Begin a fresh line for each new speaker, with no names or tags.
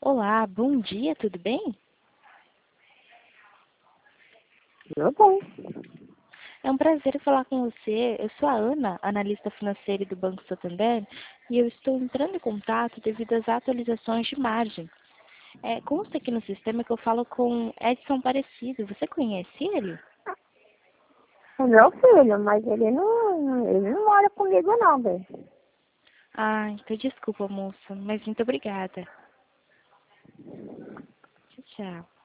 Olá, bom dia, tudo bem?
Eu bem.
É um prazer falar com você. Eu sou a Ana, analista financeira do Banco Santander, e eu estou entrando em contato devido às atualizações de margem. Consta aqui no sistema que eu falo com Edson Parecido. Você conhece ele?
É meu filho, mas ele não mora comigo não, bem.
Ah, então desculpa, moça, mas muito obrigada. Tchau, tchau.